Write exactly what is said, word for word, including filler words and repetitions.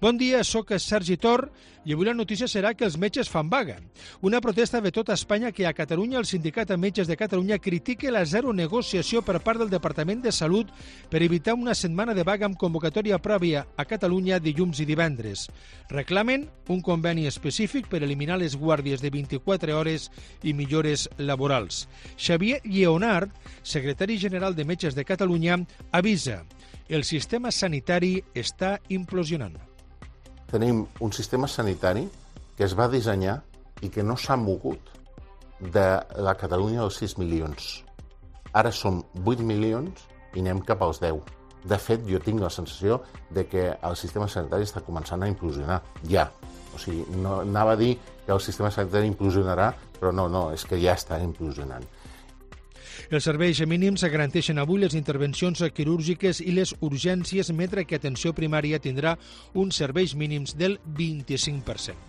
Bon dia, sóc Sergi Tor i avui la notícia serà que els metges fan vaga. Una protesta de tota Espanya que a Catalunya el Sindicat de Metges de Catalunya critica la zero negociació per part del Departament de Salut per evitar una setmana de vaga amb convocatòria pròpia a Catalunya dilluns i divendres. Reclamen un conveni específic per eliminar les guàrdies de vint-i-quatre hores i millores laborals. Xavier Lleonard, secretari general de Metges de Catalunya, avisa: el sistema sanitari està implosionant. Tenim un sistema sanitari que es va dissenyar i que no s'ha mogut de la Catalunya dels sis milions. Ara som vuit milions i anem cap als deu. De fet, jo tinc la sensació de que el sistema sanitari està començant a implosionar, ja. O sigui, no, anava a dir que el sistema sanitari implosionarà, però no, no, és que ja està implosionant. Els serveis mínims garanteixen avui les intervencions quirúrgiques i les urgències, mentre que atenció primària tindrà uns serveis mínims del vint-i-cinc per cent.